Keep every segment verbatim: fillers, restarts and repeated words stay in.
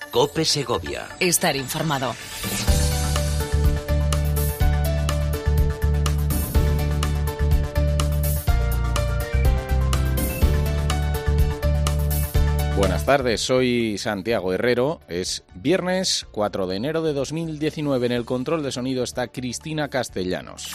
COPE Segovia. Estar informado. Buenas tardes, soy Santiago Herrero. Es viernes cuatro de enero de dos mil diecinueve. En el control de sonido está Cristina Castellanos.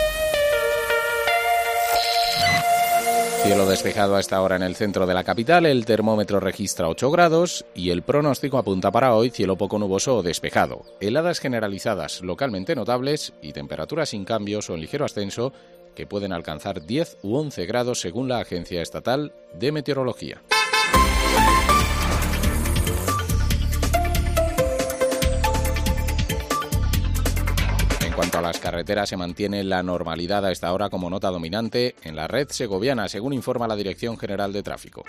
Cielo despejado a esta hora en el centro de la capital, el termómetro registra ocho grados y el pronóstico apunta para hoy cielo poco nuboso o despejado. Heladas generalizadas localmente notables y temperaturas sin cambios o en ligero ascenso que pueden alcanzar diez u once grados según la Agencia Estatal de Meteorología. En cuanto a las carreteras, se mantiene la normalidad a esta hora como nota dominante en la red segoviana, según informa la Dirección General de Tráfico.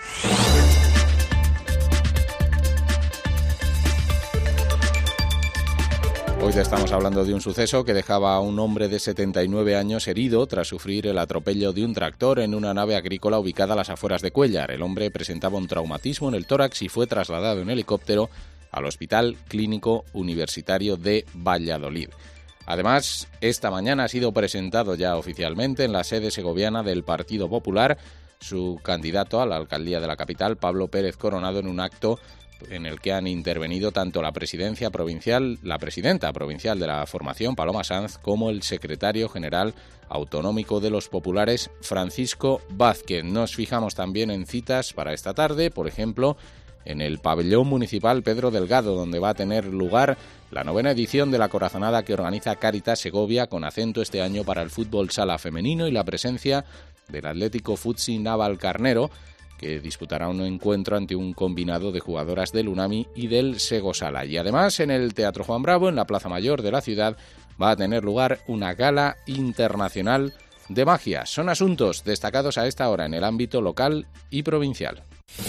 Hoy te estamos hablando de un suceso que dejaba a un hombre de setenta y nueve años herido tras sufrir el atropello de un tractor en una nave agrícola ubicada a las afueras de Cuéllar. El hombre presentaba un traumatismo en el tórax y fue trasladado en helicóptero al Hospital Clínico Universitario de Valladolid. Además, esta mañana ha sido presentado ya oficialmente en la sede segoviana del Partido Popular su candidato a la alcaldía de la capital, Pablo Pérez Coronado, en un acto en el que han intervenido tanto la presidencia provincial, la presidenta provincial de la formación, Paloma Sanz, como el secretario general autonómico de los populares, Francisco Vázquez. Nos fijamos también en citas para esta tarde, por ejemplo, en el pabellón municipal Pedro Delgado, donde va a tener lugar la novena edición de la corazonada que organiza Cáritas Segovia, con acento este año para el fútbol sala femenino y la presencia del Atlético Futsi Navalcarnero, que disputará un encuentro ante un combinado de jugadoras del UNAMI y del Sego Sala. Y además, en el Teatro Juan Bravo, en la Plaza Mayor de la ciudad, va a tener lugar una gala internacional de magia. Son asuntos destacados a esta hora en el ámbito local y provincial.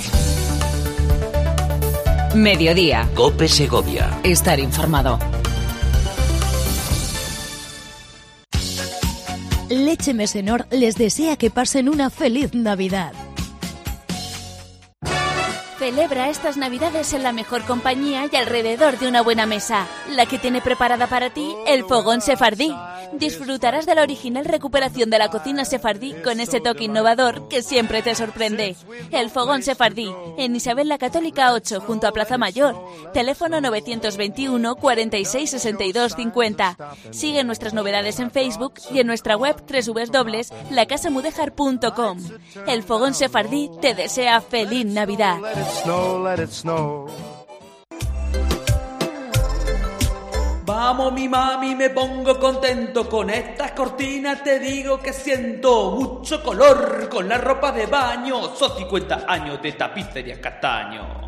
Mediodía. COPE Segovia. Estar informado. Leche Mesenor les desea que pasen una feliz Navidad. Celebra estas Navidades en la mejor compañía y alrededor de una buena mesa, la que tiene preparada para ti el Fogón Sefardí. Disfrutarás de la original recuperación de la cocina sefardí con ese toque innovador que siempre te sorprende. El Fogón Sefardí, en Isabel la Católica ocho, junto a Plaza Mayor. Teléfono novecientos veintiuno, cuarenta y seis, sesenta y dos, cincuenta. Sigue nuestras novedades en Facebook y en nuestra web doble u doble u doble u punto la casa mudéjar punto com. El Fogón Sefardí te desea feliz Navidad. Snow, let it snow. Vamos mi mami, me pongo contento con estas cortinas, te digo que siento mucho color con la ropa de baño, son cincuenta años de tapicería Castaño.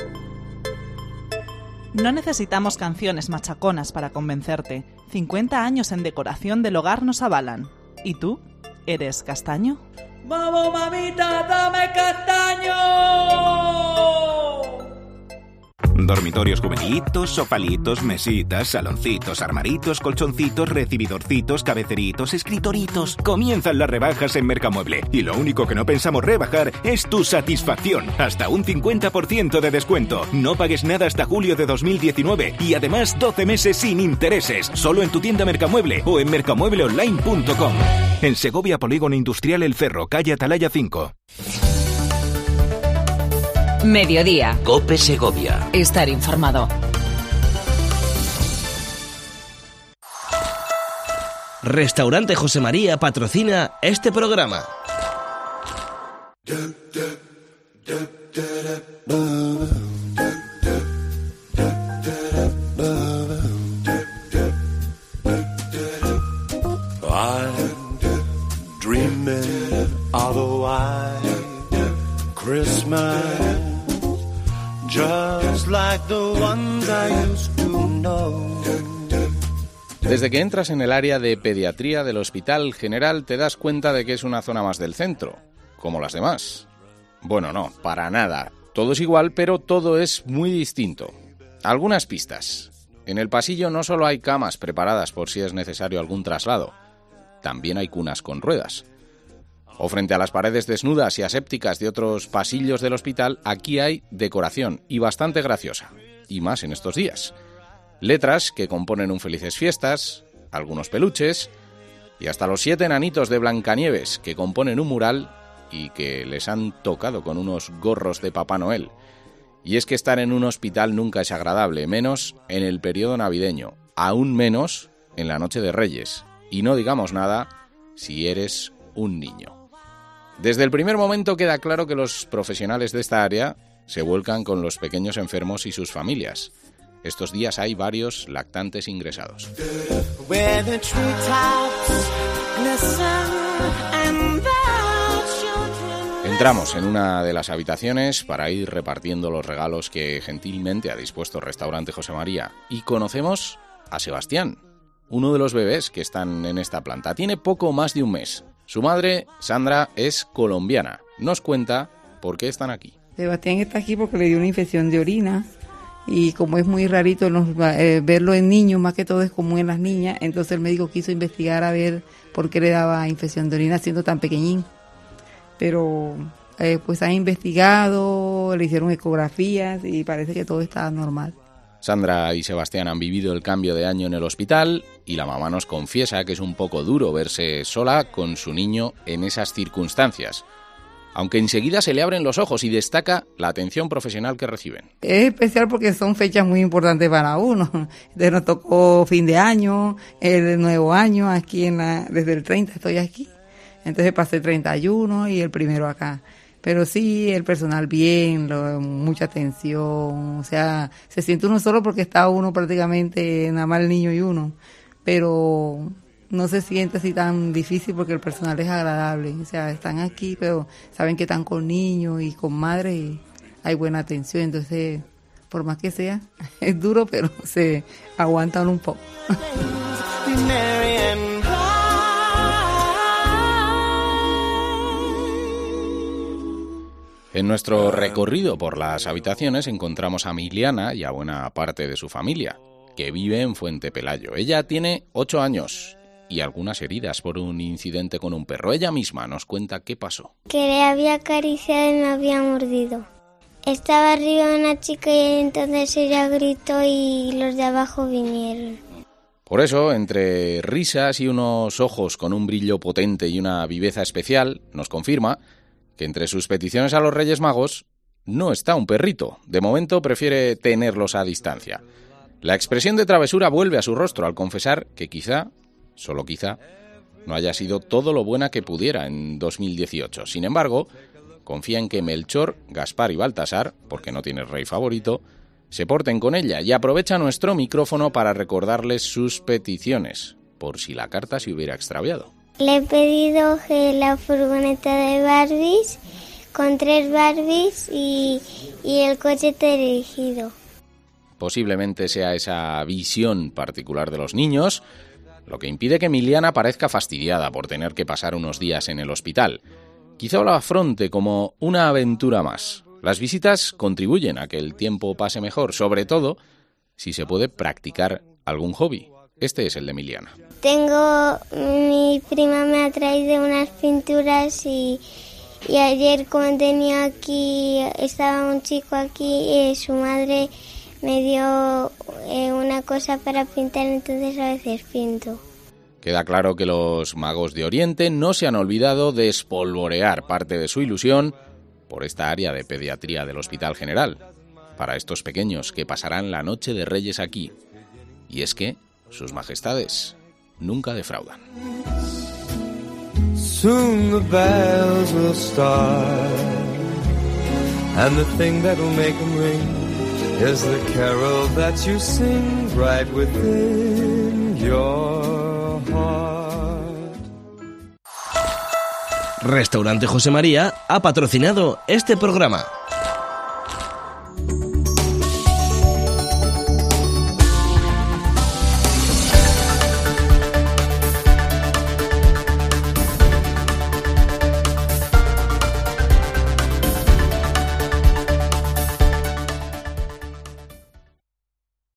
No necesitamos canciones machaconas para convencerte, cincuenta años en decoración del hogar nos avalan. ¿Y tú? ¿Eres castaño? ¡Vamos mamita, dame castaño! Dormitorios juvenitos, sofalitos, mesitas, saloncitos, armaritos, colchoncitos, recibidorcitos, cabeceritos, escritoritos. Comienzan las rebajas en Mercamueble y lo único que no pensamos rebajar es tu satisfacción. Hasta un cincuenta por ciento de descuento. No pagues nada hasta julio de dos mil diecinueve y además doce meses sin intereses. Solo en tu tienda Mercamueble o en mercamueble online punto com. En Segovia, Polígono Industrial El Cerro, calle Atalaya cinco. Mediodía. COPE Segovia. Estar informado. Restaurante José María patrocina este programa. I'm dreaming of a white Christmas, just like the ones I used to know. Desde que entras en el área de pediatría del Hospital General te das cuenta de que es una zona más del centro, como las demás. Bueno, no, para nada. Todo es igual, pero todo es muy distinto. Algunas pistas. En el pasillo no solo hay camas preparadas por si es necesario algún traslado, también hay cunas con ruedas. O frente a las paredes desnudas y asépticas de otros pasillos del hospital, aquí hay decoración, y bastante graciosa. y más en estos días. Letras que componen un Felices Fiestas, algunos peluches y hasta los siete enanitos de Blancanieves que componen un mural y que les han tocado con unos gorros de Papá Noel. Y es que estar en un hospital nunca es agradable, menos en el periodo navideño, aún menos en la noche de Reyes. Y no digamos nada si eres un niño. Desde el primer momento queda claro que los profesionales de esta área se vuelcan con los pequeños enfermos y sus familias. Estos días hay varios lactantes ingresados. Entramos en una de las habitaciones para ir repartiendo los regalos que gentilmente ha dispuesto el restaurante José María y conocemos a Sebastián, uno de los bebés que están en esta planta. Tiene poco más de un mes. Su madre, Sandra, es colombiana. Nos cuenta por qué están aquí. Sebastián está aquí porque le dio una infección de orina y como es muy rarito nos, eh, verlo en niños, más que todo es común en las niñas, entonces el médico quiso investigar a ver por qué le daba infección de orina siendo tan pequeñín. Pero eh, pues han investigado, le hicieron ecografías y parece que todo está normal. Sandra y Sebastián han vivido el cambio de año en el hospital y la mamá nos confiesa que es un poco duro verse sola con su niño en esas circunstancias, aunque enseguida se le abren los ojos y destaca la atención profesional que reciben. Es especial porque son fechas muy importantes para uno. Entonces nos tocó fin de año, el nuevo año, aquí en la, desde el treinta estoy aquí. Entonces pasé el treinta y uno y el primero acá. Pero sí, el personal bien, lo, mucha atención, o sea, se siente uno solo porque está uno prácticamente, nada más el niño y uno, pero no se siente así tan difícil porque el personal es agradable, o sea, están aquí, pero saben que están con niños y con madre y hay buena atención, entonces, por más que sea, es duro, pero se aguantan un poco. En nuestro recorrido por las habitaciones encontramos a Miliana y a buena parte de su familia, que vive en Fuente Pelayo. Ella tiene ocho años y algunas heridas por un incidente con un perro. Ella misma nos cuenta qué pasó. Que le había acariciado y me había mordido. Estaba arriba una chica y entonces ella gritó y los de abajo vinieron. Por eso, entre risas y unos ojos con un brillo potente y una viveza especial, nos confirma que entre sus peticiones a los Reyes Magos no está un perrito. De momento prefiere tenerlos a distancia. La expresión de travesura vuelve a su rostro al confesar que quizá, solo quizá, no haya sido todo lo buena que pudiera en dos mil dieciocho. Sin embargo, confía en que Melchor, Gaspar y Baltasar, porque no tiene rey favorito, se porten con ella y aprovecha nuestro micrófono para recordarles sus peticiones, por si la carta se hubiera extraviado. Le he pedido que la furgoneta de Barbies, con tres Barbies y, y el coche dirigido. Posiblemente sea esa visión particular de los niños lo que impide que Miliana parezca fastidiada por tener que pasar unos días en el hospital. Quizá lo afronte como una aventura más. Las visitas contribuyen a que el tiempo pase mejor, sobre todo si se puede practicar algún hobby. Este es el de Miliana. Tengo, mi prima me ha traído unas pinturas y, y ayer como tenía aquí, estaba un chico aquí y su madre me dio eh, una cosa para pintar, entonces a veces pinto. Queda claro que los magos de Oriente no se han olvidado de espolvorear parte de su ilusión por esta área de pediatría del Hospital General, para estos pequeños que pasarán la noche de Reyes aquí. Y es que sus majestades nunca defraudan. Soon the bells will start, and the thing that will make them ring is the carol that you sing right within your heart. Restaurante José María ha patrocinado este programa.